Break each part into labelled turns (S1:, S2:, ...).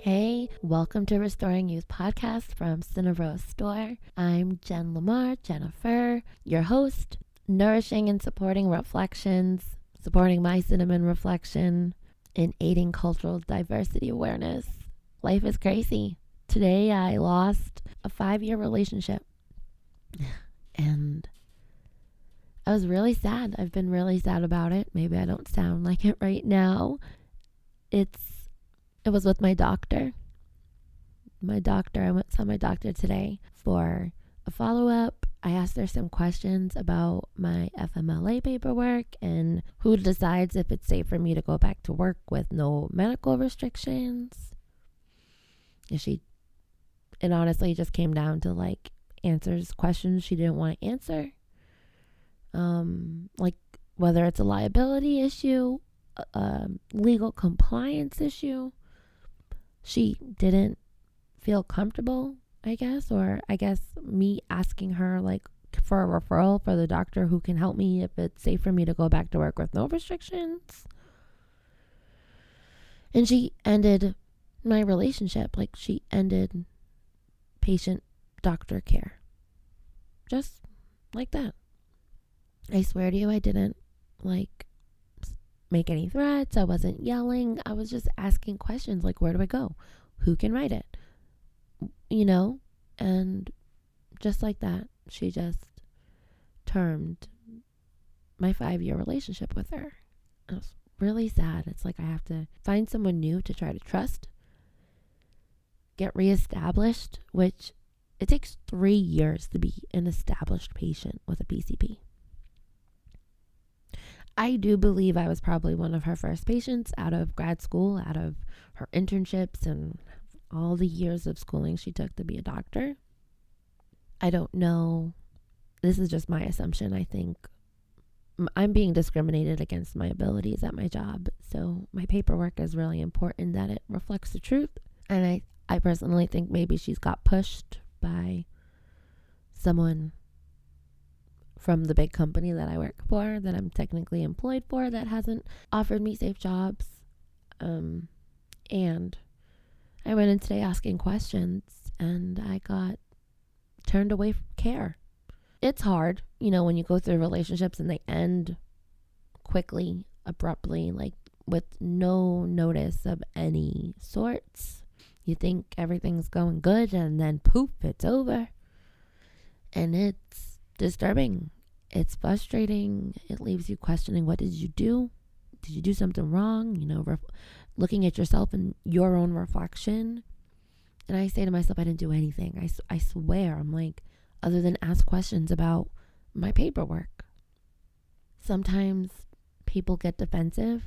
S1: Hey, welcome to Restoring Youth Podcast from Cinnarow Store. I'm Jen Lamar, Jennifer, your host, nourishing and supporting reflections, supporting my cinnamon reflection, and aiding cultural diversity awareness. Life is crazy. Today I lost a 5-year relationship and I was really sad. I've been really sad about it. Maybe I don't sound like it right now. It was with my doctor. I saw my doctor today for a follow-up. I asked her some questions about my FMLA paperwork and who decides if it's safe for me to go back to work with no medical restrictions. It honestly just came down to answers questions she didn't want to answer. Like whether it's a liability issue, a legal compliance issue. She didn't feel comfortable, I guess me asking her for a referral for the doctor who can help me if it's safe for me to go back to work with no restrictions. And she ended my relationship. She ended patient-doctor care. Just like that. I swear to you, I didn't make any threats. I wasn't yelling. I was just asking questions where do I go? Who can write it? And just like that, she just termed my 5-year relationship with her. I was really sad. It's I have to find someone new to try to trust, get reestablished, which it takes 3 years to be an established patient with a PCP. I do believe I was probably one of her first patients out of grad school, out of her internships and all the years of schooling she took to be a doctor. I don't know. This is just my assumption. I think I'm being discriminated against my abilities at my job. So my paperwork is really important that it reflects the truth. And I personally think maybe she's got pushed by someone from the big company that I work for, that I'm technically employed for, that hasn't offered me safe jobs. And I went in today asking questions and I got turned away from care. It's hard, when you go through relationships and they end quickly, abruptly, with no notice of any sorts. You think everything's going good and then poof, it's over. And it's disturbing. It's frustrating. It leaves you questioning, what did you do? Did you do something wrong? Looking at yourself and your own reflection. And I say to myself, I didn't do anything. I swear. I'm other than ask questions about my paperwork. Sometimes people get defensive.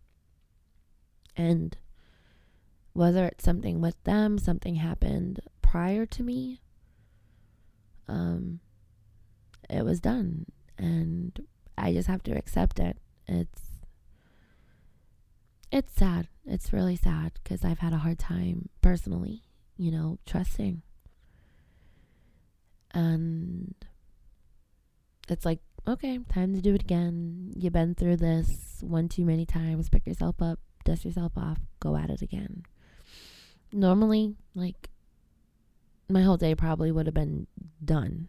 S1: And whether it's something with them, something happened prior to me, it was done, and I just have to accept it. It's sad. It's really sad because I've had a hard time personally, trusting. And it's okay, time to do it again. You've been through this one too many times. Pick yourself up, dust yourself off, go at it again. Normally, my whole day probably would have been done.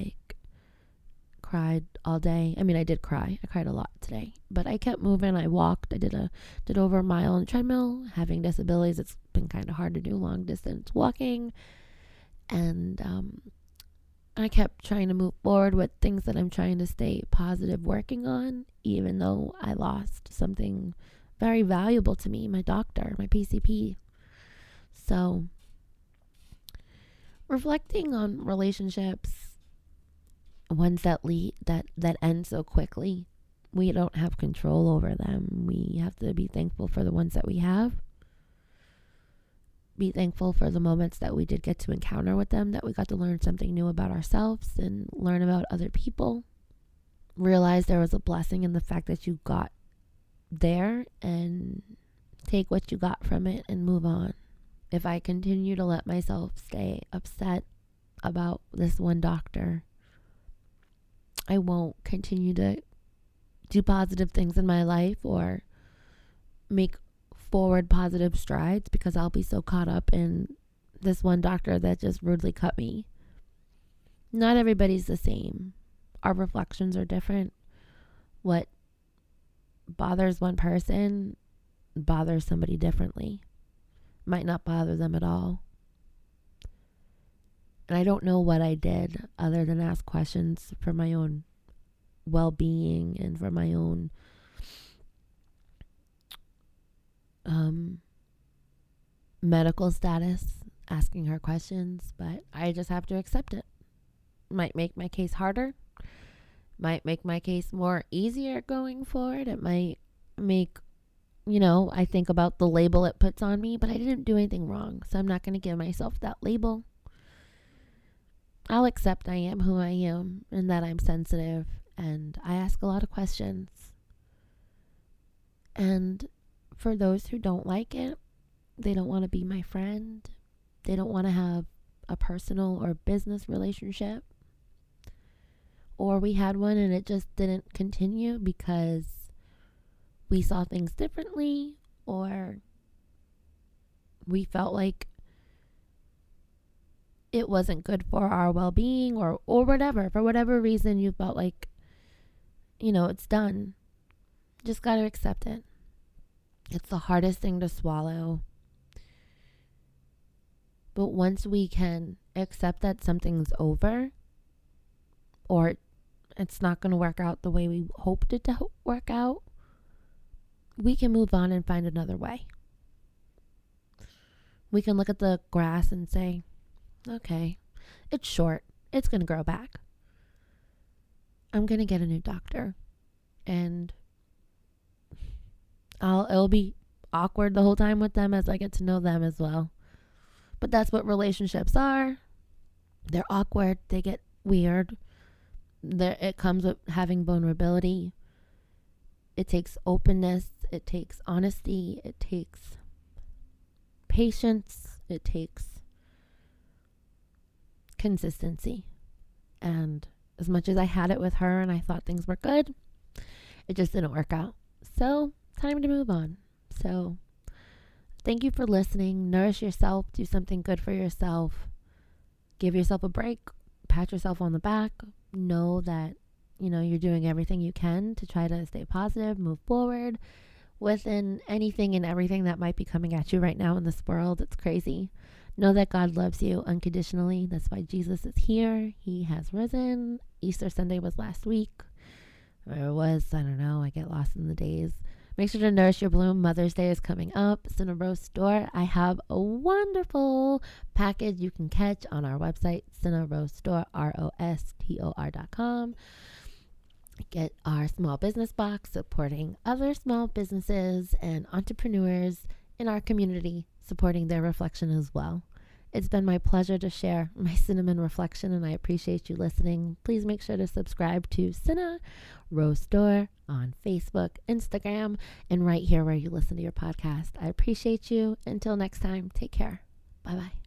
S1: Cried all day. I mean, I did cry. I cried a lot today, but I kept moving. I walked. I did over a mile on the treadmill. Having disabilities, it's been kind of hard to do long distance walking, and I kept trying to move forward with things that I'm trying to stay positive working on, even though I lost something very valuable to me, my doctor, my PCP. So reflecting on relationships, ones that end so quickly, we don't have control over them. We have to be thankful for the ones that we have. Be thankful for the moments that we did get to encounter with them, that we got to learn something new about ourselves and learn about other people. Realize there was a blessing in the fact that you got there, and take what you got from it and move on. If I continue to let myself stay upset about this one doctor, I won't continue to do positive things in my life or make forward positive strides because I'll be so caught up in this one doctor that just rudely cut me. Not everybody's the same. Our reflections are different. What bothers one person bothers somebody differently. Might not bother them at all. And I don't know what I did other than ask questions for my own well-being and for my own medical status, asking her questions, but I just have to accept it. Might make my case harder, might make my case more easier going forward. It might make, I think about the label it puts on me, but I didn't do anything wrong, so I'm not going to give myself that label. I'll accept I am who I am and that I'm sensitive and I ask a lot of questions. And for those who don't like it, they don't want to be my friend, they don't want to have a personal or business relationship, or we had one and it just didn't continue because we saw things differently, or we felt like it wasn't good for our well-being, or whatever. For whatever reason you felt like, it's done. Just got to accept it. It's the hardest thing to swallow. But once we can accept that something's over, or it's not going to work out the way we hoped it to work out, we can move on and find another way. We can look at the grass and say, okay, it's short. It's going to grow back. I'm going to get a new doctor. And it'll be awkward the whole time with them as I get to know them as well. But that's what relationships are. They're awkward. They get weird. It comes with having vulnerability. It takes openness. It takes honesty. It takes patience. It takes consistency. And as much as I had it with her and I thought things were good, it just didn't work out. So, time to move on. So, thank you for listening. Nourish yourself. Do something good for yourself. Give yourself a break. Pat yourself on the back. Know that, you're doing everything you can to try to stay positive, move forward within anything and everything that might be coming at you right now in this world. It's crazy. Know that God loves you unconditionally. That's why Jesus is here. He has risen. Easter Sunday was last week. Or it was, I don't know. I get lost in the days. Make sure to nourish your bloom. Mother's Day is coming up. Sinner Rose Store. I have a wonderful package you can catch on our website, Sinner Rose Store, ROSTOR.com. Get our small business box supporting other small businesses and entrepreneurs in our community, supporting their reflection as well. It's been my pleasure to share my cinnamon reflection, and I appreciate you listening. Please make sure to subscribe to Sinner Rose Store on Facebook, Instagram, and right here where you listen to your podcast. I appreciate you. Until next time, take care. Bye-bye.